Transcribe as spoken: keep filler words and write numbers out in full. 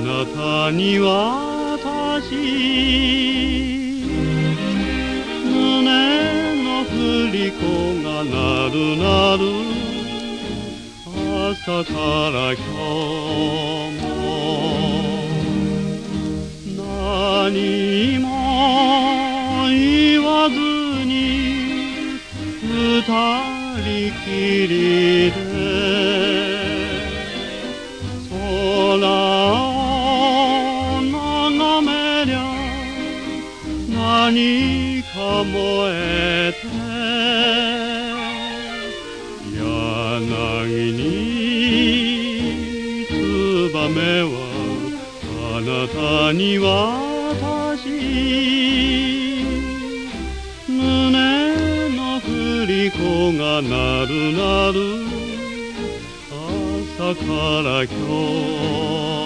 なたに私胸の振り子が鳴る鳴る朝から今日も何も言わずに二人きりで空を眺めりゃ何か燃えて柳にツバメはあなたに私胸の振り子が鳴る鳴る朝から今日